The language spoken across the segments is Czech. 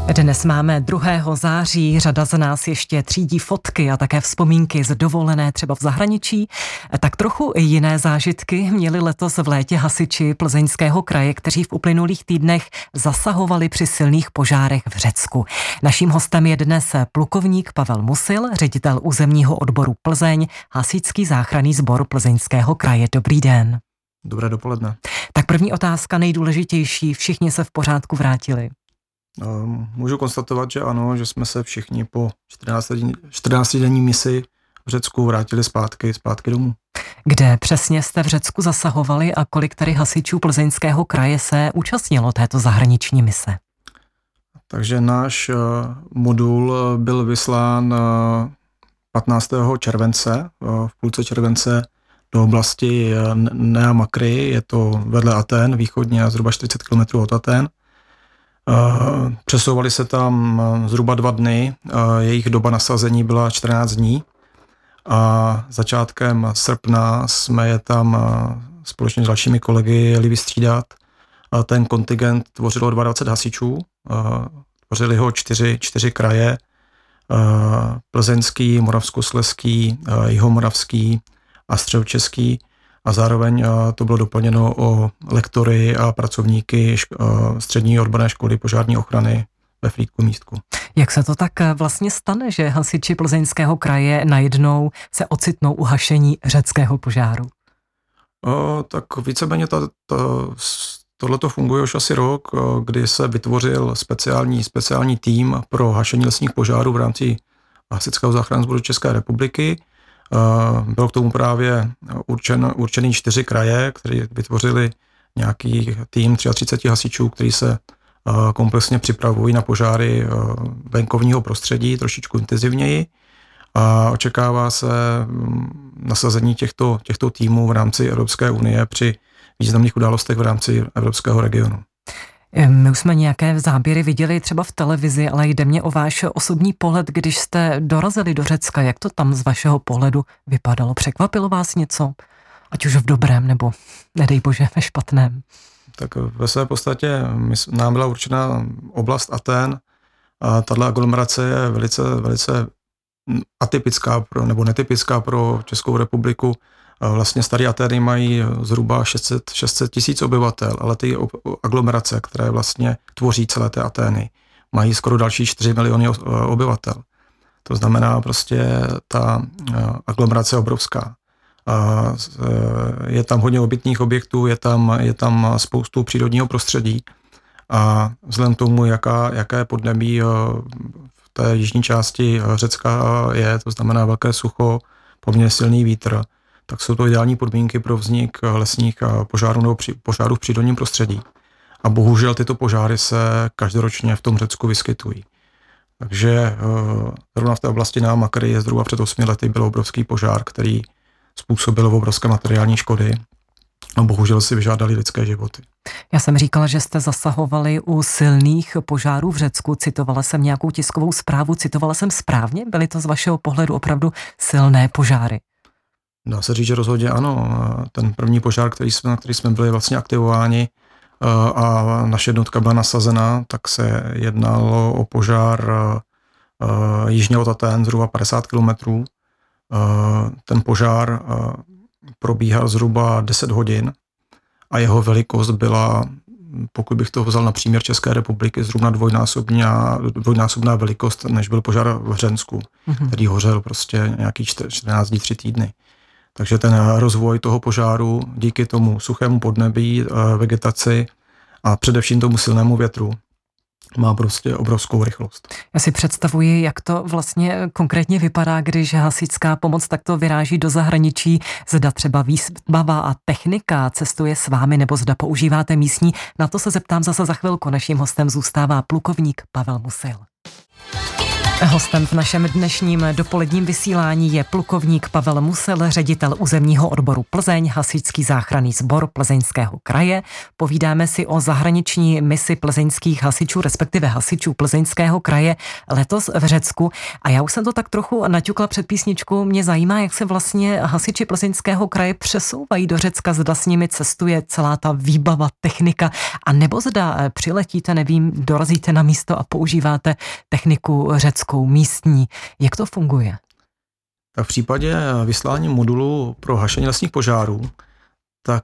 Dnes máme 2. září, řada z nás ještě třídí fotky a také vzpomínky z dovolené třeba v zahraničí. Tak trochu jiné zážitky měli letos v létě hasiči Plzeňského kraje, kteří v uplynulých týdnech zasahovali při silných požárech v Řecku. Naším hostem je dnes plukovník Pavel Musil, ředitel územního odboru Plzeň, hasičský záchranný sbor Plzeňského kraje. Dobrý den. Dobré dopoledne. Tak první otázka, nejdůležitější, všichni se v pořádku vrátili? Můžu konstatovat, že ano, že jsme se všichni po 14denní misi v Řecku vrátili zpátky domů. Kde přesně jste v Řecku zasahovali a kolik tady hasičů Plzeňského kraje se účastnilo této zahraniční mise? Takže náš modul byl vyslán 15. července, v půlce července do oblasti Nea Makry, je to vedle Aten, východně a zhruba 40 km od Aten. Přesouvali se tam zhruba 2 dny, jejich doba nasazení byla 14 dní a začátkem srpna jsme je tam společně s dalšími kolegy jeli vystřídat. Ten kontingent tvořilo 22 hasičů, tvořili ho 4 kraje, Plzeňský, Moravskoslezský, Jihomoravský a Středočeský. A zároveň to bylo doplněno o lektory a pracovníky střední odborné školy požární ochrany ve Frýdku-Místku. Jak se to tak vlastně stane, že hasiči Plzeňského kraje najednou se ocitnou u hašení řeckého požáru? Tak víceméně tohleto funguje už asi rok, kdy se vytvořil speciální tým pro hašení lesních požárů v rámci Hasičského záchranného sboru České republiky. Byl k tomu právě určený 4 kraje, které vytvořili nějaký tým 33 hasičů, kteří se komplexně připravují na požáry venkovního prostředí trošičku intenzivněji a očekává se nasazení těchto týmů v rámci Evropské unie při významných událostech v rámci evropského regionu. My už jsme nějaké záběry viděli třeba v televizi, ale jde mě o váš osobní pohled, když jste dorazili do Řecka. Jak to tam z vašeho pohledu vypadalo? Překvapilo vás něco? Ať už v dobrém, nebo nedej bože ve špatném. Tak ve své podstatě nám byla určena oblast Aten a tato aglomerace je velice atypická nebo netypická pro Českou republiku. Vlastně staré Atény mají zhruba 600 tisíc obyvatel, ale ty aglomerace, které vlastně tvoří celé té Atény, mají skoro další 4 miliony obyvatel. To znamená prostě ta aglomerace je obrovská. Je tam hodně obytných objektů, je tam spoustu přírodního prostředí a vzhledem k tomu, jaké podnebí v té jižní části Řecka je, to znamená velké sucho, poměrně silný vítr, tak jsou to ideální podmínky pro vznik lesních požárů nebo požárů v přírodním prostředí. A bohužel tyto požáry se každoročně v tom Řecku vyskytují. Takže zrovna v té oblasti Nea Makry je zhruba před 8 lety byl obrovský požár, který způsobil obrovské materiální škody a bohužel si vyžádali lidské životy. Já jsem říkala, že jste zasahovali u silných požárů v Řecku. Citovala jsem nějakou tiskovou zprávu. Citovala jsem správně? Byly to z vašeho pohledu opravdu silné požáry? Dá se říct, že rozhodně ano. Ten první požár, na který jsme byli vlastně aktivováni a naše jednotka byla nasazena, tak se jednalo o požár jižně od Aten, zhruba 50 kilometrů. Ten požár probíhal zhruba 10 hodin a jeho velikost byla, pokud bych to vzal na příměr České republiky, zhruba dvojnásobná velikost, než byl požár v Hřensku, který hořel prostě nějaký 14 dní, 3 týdny. Takže ten rozvoj toho požáru díky tomu suchému podnebí, vegetaci a především tomu silnému větru má prostě obrovskou rychlost. Já si představuji, jak to vlastně konkrétně vypadá, když hasičská pomoc takto vyráží do zahraničí. Zda třeba výbava a technika cestuje s vámi, nebo zda používáte místní. Na to se zeptám zase za chvilku. Naším hostem zůstává plukovník Pavel Musil. Hostem v našem dnešním dopoledním vysílání je plukovník Pavel Musel, ředitel územního odboru Plzeň, hasičský záchranný sbor Plzeňského kraje. Povídáme si o zahraniční misi plzeňských hasičů, respektive hasičů Plzeňského kraje letos v Řecku. A já už jsem to tak trochu naťukla před písničku. Mě zajímá, jak se vlastně hasiči Plzeňského kraje přesouvají do Řecka, zda s nimi cestuje celá ta výbava, technika, a nebo zda přiletíte, nevím, dorazíte na místo a používáte techniku řeckou, místní. Jak to funguje? Tak v případě vyslání modulu pro hašení lesních požárů, tak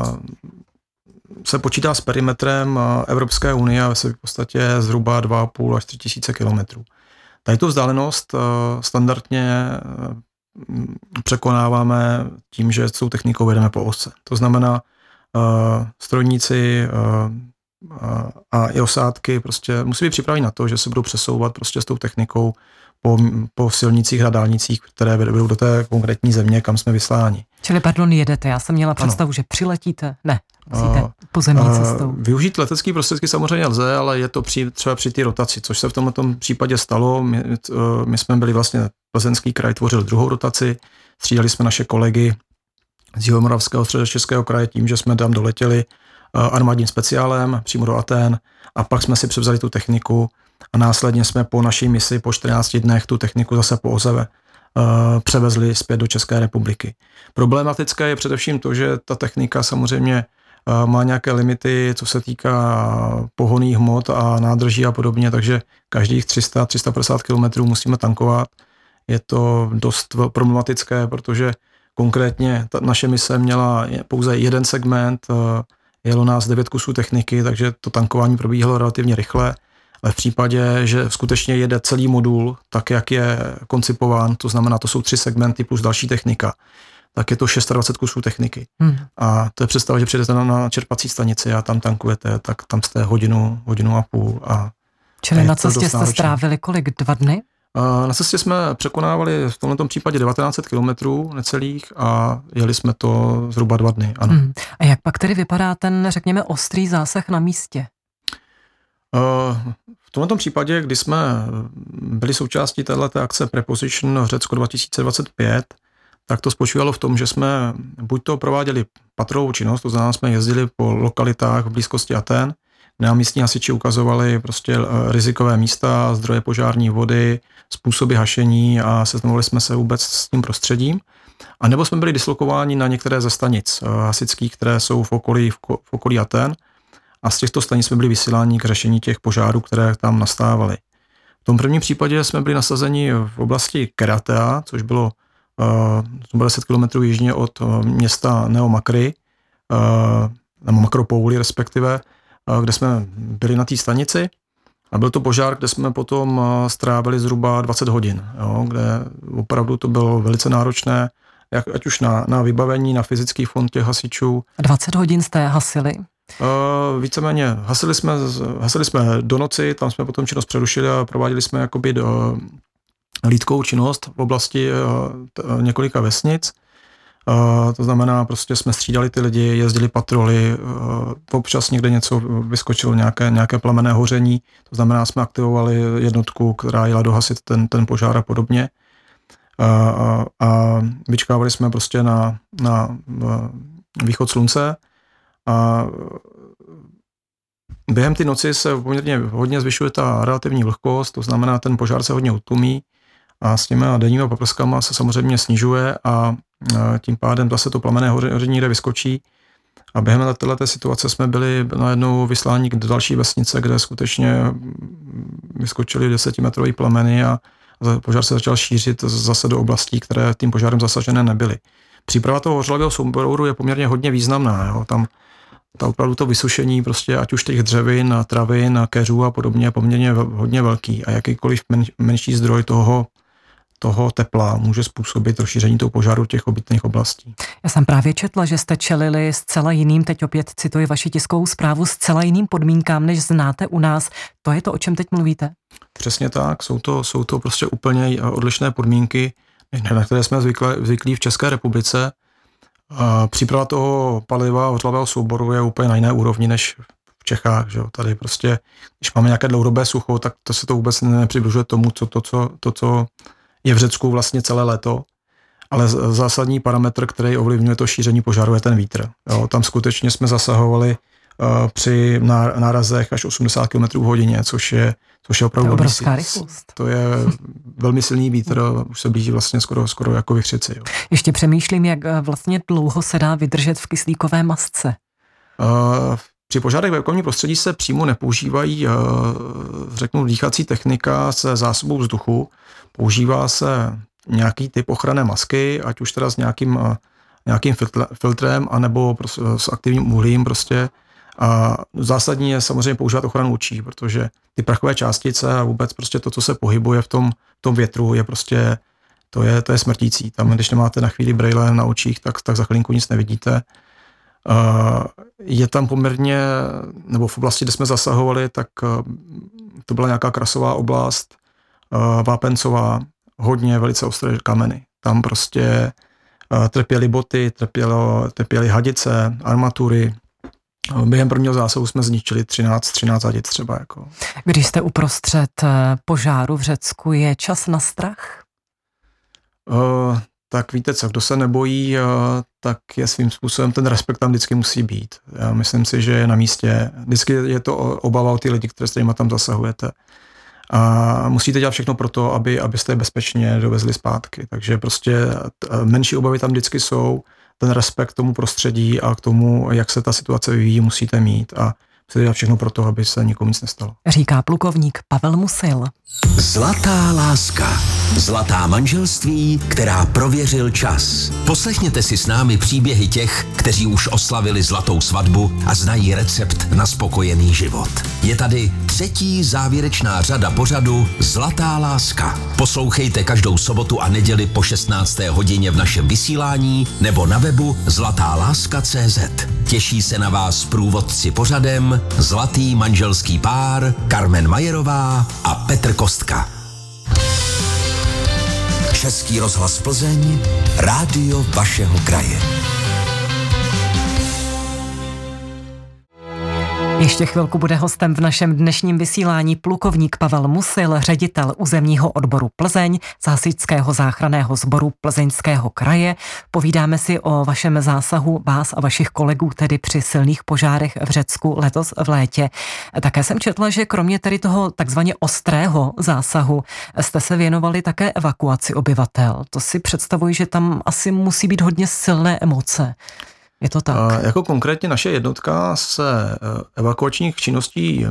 se počítá s perimetrem Evropské unie a v podstatě zhruba 2,5 až 3 tisíce kilometrů. Tady tu vzdálenost standardně překonáváme tím, že s tou technikou jedeme po ose. To znamená, strojníci a i osádky prostě musí být připraveni na to, že se budou přesouvat prostě s tou technikou po silnicích a dálnicích, které vedou do té konkrétní země, kam jsme vysláni. Čili, jedete, já jsem měla představu, že přiletíte, ne, musíte pozemní cestou. Využít letecké prostředky samozřejmě lze, ale je to třeba při té rotaci, což se v tomto případě stalo. My jsme byli vlastně, Plzeňský kraj tvořil druhou rotaci, střídali jsme naše kolegy z Jihomoravského středočeského kraje tím, že jsme tam doletěli armádním speciálem přímo do Athén a pak jsme si převzali tu techniku a následně jsme po naší misi po 14 dnech tu techniku zase po OZE převezli zpět do České republiky. Problematické je především to, že ta technika samozřejmě má nějaké limity, co se týká pohonných hmot a nádrží a podobně, takže každých 300-350 km musíme tankovat. Je to dost problematické, protože konkrétně naše mise měla pouze jeden segment, jelo nás 9 kusů techniky, takže to tankování probíhalo relativně rychle, ale v případě, že skutečně jede celý modul, tak jak je koncipován, to znamená, to jsou 3 segmenty plus další technika, tak je to 26 kusů techniky. A to je představa, že přijdete na čerpací stanici a tam tankujete, tak tam jste hodinu a půl. Čili na cestě jste strávili kolik? 2 dny? Na cestě jsme překonávali v tomto případě 1900 kilometrů necelých a jeli jsme to zhruba 2 dny. Ano. A jak pak tedy vypadá ten, řekněme, ostrý zásah na místě? V tomto případě, kdy jsme byli součástí této akce Preposition Řecko 2025, tak to spočívalo v tom, že jsme buď to prováděli patrovou činnost, to znamená, jsme jezdili po lokalitách v blízkosti Athén, kde nám místní hasiči ukazovali prostě rizikové místa, zdroje požární vody, způsoby hašení a seznamovali jsme se vůbec s tím prostředím. A nebo jsme byli dislokováni na některé ze stanic hasičských, které jsou v okolí Athén, a z těchto stanic jsme byli vysíláni k řešení těch požárů, které tam nastávaly. V tom prvním případě jsme byli nasazeni v oblasti Keratea, což bylo 10 km jižně od města Neomakry, nebo Makropouli respektive, kde jsme byli na té stanici. A byl to požár, kde jsme potom strávili zhruba 20 hodin, jo, kde opravdu to bylo velice náročné, ať už na vybavení, na fyzický fond těch hasičů. 20 hodin jste hasili? Víceméně hasili jsme do noci, tam jsme potom činnost přerušili a prováděli jsme jakoby hlídkovou činnost v oblasti několika vesnic. To znamená, prostě jsme střídali ty lidi, jezdili patroly, občas někde něco vyskočilo, nějaké plamenné hoření, to znamená, jsme aktivovali jednotku, která jela dohasit ten požár a podobně. A vyčkávali jsme prostě na východ slunce a během té noci se poměrně hodně zvyšuje ta relativní vlhkost, to znamená, ten požár se hodně utlumí a s těmi denními paprskama se samozřejmě snižuje a tím pádem zase to plamenné hoření někde vyskočí. A během této situace jsme byli najednou vysláni do další vesnice, kde skutečně vyskočily 10metrový plameny a požár se začal šířit zase do oblastí, které tím požárem zasažené nebyly. Příprava toho hořlavého souboru je poměrně hodně významná. Jo. Tam opravdu to vysušení prostě ať už těch dřevin, travin, keřů a podobně je poměrně hodně velký a jakýkoliv menší zdroj toho tepla může způsobit rozšíření toho požáru těch obytných oblastí. Já jsem právě četla, že jste čelili zcela jiným, teď opět cituji vaši tiskovou zprávu, zcela jiným podmínkám, než znáte u nás. To je to, o čem teď mluvíte? Přesně tak, jsou to prostě úplně odlišné podmínky, na které jsme zvyklí v České republice. Příprava toho paliva hořlavého souboru je úplně na jiné úrovni než v Čechách, že jo. Tady prostě, když máme nějaké dlouhodobé sucho, tak to se to vůbec nepřibližuje tomu, co je v Řecku vlastně celé léto. Ale zásadní parametr, který ovlivňuje to šíření požáru, je ten vítr. Jo. Tam skutečně jsme zasahovali při nárazech až 80 km v hodině, což je opravdu obrovská rychlost. To je velmi silný vítr, už se blíží vlastně skoro jako vychřici. Jo. Ještě přemýšlím, jak vlastně dlouho se dá vydržet v kyslíkové masce. Při požárech ve okolním prostředí se přímo nepoužívají, řeknu, dýchací technika se zásobou vzduchu. Používá se nějaký typ ochranné masky, ať už teda s nějakým filtrem, anebo s aktivním uhlím prostě. A zásadní je samozřejmě používat ochranu očí, protože ty prachové částice a vůbec prostě to, co se pohybuje v tom větru, je prostě, to je smrtící. Tam, když nemáte na chvíli brejle na očích, tak za chvilinku nic nevidíte. Je tam poměrně, nebo v oblasti, kde jsme zasahovali, tak to byla nějaká krasová oblast, vápencová, hodně velice ostré kameny. Tam prostě trpěly boty, trpěly hadice, armatury. Během prvního zásahu jsme zničili 13 hadic třeba. Jako. Když jste uprostřed požáru v Řecku, je čas na strach? Tak víte co, kdo se nebojí, tak je svým způsobem, ten respekt tam vždycky musí být. Já myslím si, že je na místě. Vždycky je to obava o ty lidi, s kterými tam zasahujete. A musíte dělat všechno pro to, abyste je bezpečně dovezli zpátky. Takže prostě menší obavy tam vždycky jsou. Ten respekt k tomu prostředí a k tomu, jak se ta situace vyvíjí, musíte mít a musíte dělat všechno pro to, aby se nikomu nic nestalo. Říká plukovník Pavel Musil. Zlatá láska. Zlatá manželství, která prověřil čas. Poslechněte si s námi příběhy těch, kteří už oslavili zlatou svatbu a znají recept na spokojený život. Je tady 3. závěrečná řada pořadu Zlatá láska. Poslouchejte každou sobotu a neděli po 16. hodině v našem vysílání nebo na webu zlatáláska.cz. Těší se na vás průvodci pořadem zlatý manželský pár Carmen Majerová a Petr Kostka. Český rozhlas Plzeň, rádio vašeho kraje. Ještě chvilku bude hostem v našem dnešním vysílání plukovník Pavel Musil, ředitel územního odboru Plzeň z Hasičského záchranného sboru Plzeňského kraje. Povídáme si o vašem zásahu vás a vašich kolegů tedy při silných požárech v Řecku letos v létě. Také jsem četla, že kromě tedy toho takzvaně ostrého zásahu jste se věnovali také evakuaci obyvatel. To si představuji, že tam asi musí být hodně silné emoce. Je to tak? Jako konkrétně naše jednotka se evakuačních činností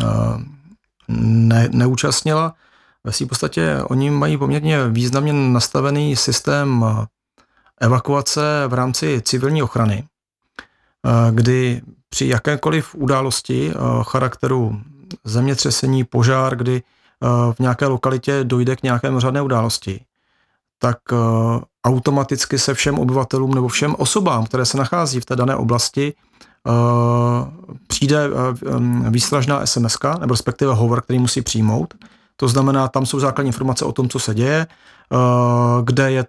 neúčastnila. Ve svým podstatě oni mají poměrně významně nastavený systém evakuace v rámci civilní ochrany, kdy při jakékoliv události charakteru zemětřesení, požár, kdy v nějaké lokalitě dojde k nějaké mimořádné události, tak automaticky se všem obyvatelům nebo všem osobám, které se nachází v té dané oblasti, přijde výstražná SMS-ka, nebo respektive hovor, který musí přijmout. To znamená, tam jsou základní informace o tom, co se děje, kde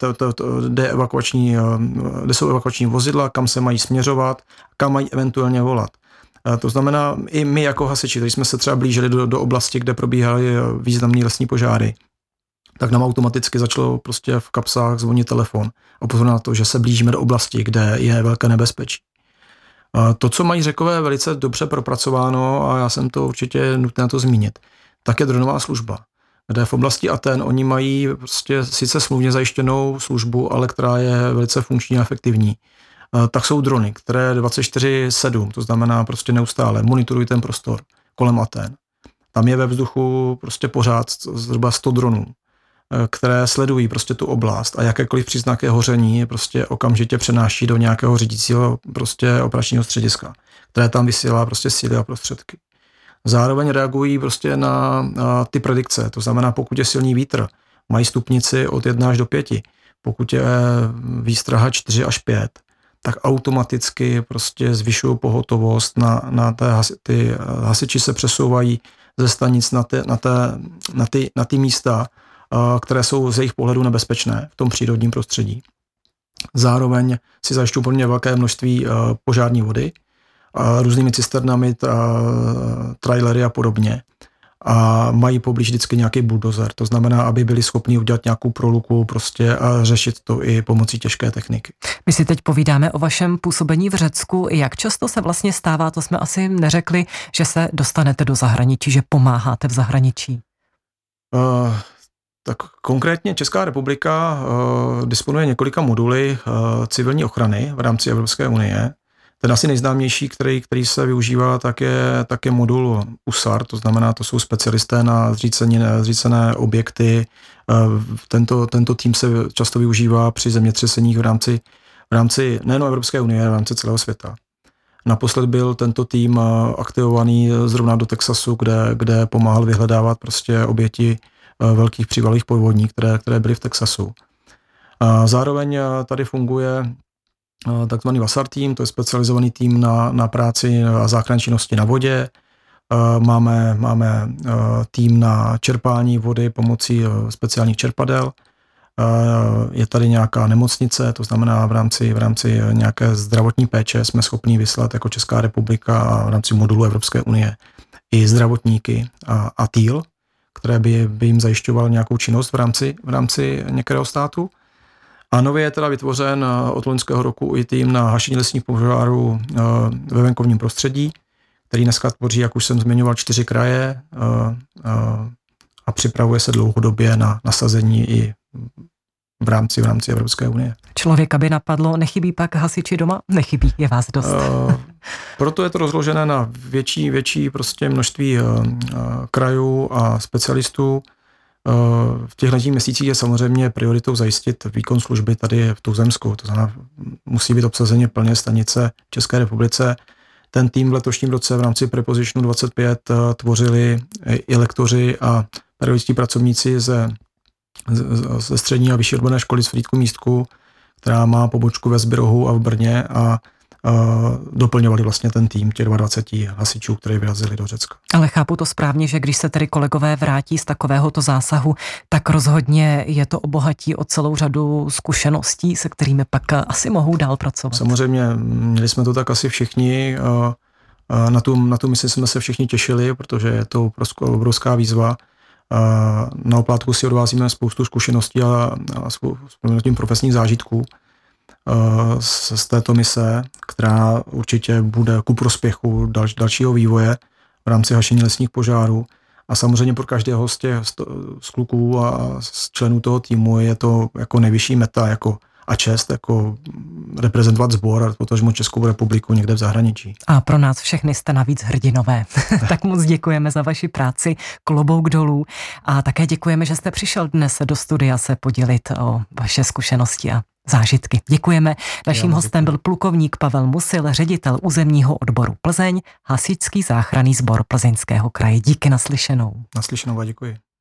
jsou evakuační vozidla, kam se mají směřovat, kam mají eventuálně volat. To znamená, i my jako hasiči, když jsme se třeba blížili do oblasti, kde probíhaly významné lesní požáry, tak nám automaticky začalo prostě v kapsách zvonit telefon a upozornit na to, že se blížíme do oblasti, kde je velké nebezpečí. To, co mají Řekové velice dobře propracováno, a já jsem to určitě nutné na to zmínit, tak je dronová služba, kde v oblasti Aten oni mají prostě sice smluvně zajištěnou službu, ale která je velice funkční a efektivní. Tak jsou drony, které 24/7, to znamená prostě neustále monitorují ten prostor kolem Aten. Tam je ve vzduchu prostě pořád zhruba 100 dronů, které sledují prostě tu oblast a jakékoliv příznaky hoření prostě okamžitě přenáší do nějakého řídícího prostě operačního střediska, které tam vysílá prostě síly a prostředky. Zároveň reagují prostě na ty predikce, to znamená, pokud je silný vítr, mají stupnici od 1 až do 5, pokud je výstraha 4 až 5, tak automaticky prostě zvyšují pohotovost ty hasiči se přesouvají ze stanic na ty místa, které jsou z jejich pohledu nebezpečné v tom přírodním prostředí. Zároveň si zajišťují poměrně velké množství požární vody různými cisternami, trailery a podobně. A mají poblíž vždycky nějaký buldozer. To znamená, aby byli schopni udělat nějakou proluku prostě a řešit to i pomocí těžké techniky. My si teď povídáme o vašem působení v Řecku. Jak často se vlastně stává, to jsme asi neřekli, že se dostanete do zahraničí, že pomáháte v zahraničí? Tak konkrétně Česká republika disponuje několika moduly civilní ochrany v rámci Evropské unie. Ten asi nejznámější, který se využívá, tak je modul USAR, to znamená, to jsou specialisté na zřícené objekty. Tento tým se často využívá při zemětřeseních v rámci nejen Evropské unie, ale v rámci celého světa. Naposled byl tento tým aktivovaný zrovna do Texasu, kde pomáhal vyhledávat prostě oběti velkých přívalých povodní, které byly v Texasu. Zároveň tady funguje takzvaný VASAR tým, to je specializovaný tým na práci a záchranné činnosti na vodě. Máme tým na čerpání vody pomocí speciálních čerpadel. Je tady nějaká nemocnice, to znamená v rámci nějaké zdravotní péče jsme schopni vyslat jako Česká republika a v rámci modulu Evropské unie i zdravotníky a týl, které by jim zajišťoval nějakou činnost v rámci některého státu. A nově je teda vytvořen od loňského roku i tým na hašení lesních požárů ve venkovním prostředí, který dneska tvoří, jak už jsem zmiňoval, 4 kraje a připravuje se dlouhodobě na nasazení i v rámci Evropské unie. Člověka by napadlo, nechybí pak hasiči doma? Nechybí, je vás dost. Proto je to rozložené na větší prostě množství krajů a specialistů. V těchto měsících je samozřejmě prioritou zajistit výkon služby tady v Tuzemsku. To znamená, musí být obsazeně plně stanice v České republice. Ten tým v letošním roce v rámci Prepositionu 25 tvořili i lektoři a pedagogičtí pracovníci ze střední a vyšší odborné školy z Frýdku Místku, která má pobočku ve Zbirohu a v Brně a doplňovali vlastně ten tým těch 22 hasičů, kteří vyrazili do Řecka. Ale chápu to správně, že když se tedy kolegové vrátí z takovéhoto zásahu, tak rozhodně je to obohatí o celou řadu zkušeností, se kterými pak asi mohou dál pracovat. Samozřejmě, měli jsme to tak asi všichni. Na tu misi jsme se všichni těšili, protože je to obrovská výzva. Na oplátku si odvázíme spoustu zkušeností a tím profesních zážitků z této mise, která určitě bude ku prospěchu dalšího vývoje v rámci hašení lesních požárů. A samozřejmě pro každého z kluků a z členů toho týmu je to jako nejvyšší meta a čest jako reprezentovat sbor a potažmo Českou republiku někde v zahraničí. A pro nás všechny jste navíc hrdinové. Tak moc děkujeme za vaši práci, klobouk dolů a také děkujeme, že jste přišel dnes do studia se podělit o vaše zkušenosti a zážitky. Děkujeme. Naším hostem byl plukovník Pavel Musil, ředitel územního odboru Plzeň, Hasičský záchranný sbor Plzeňského kraje. Díky, naslyšenou. Naslyšenou a děkuji.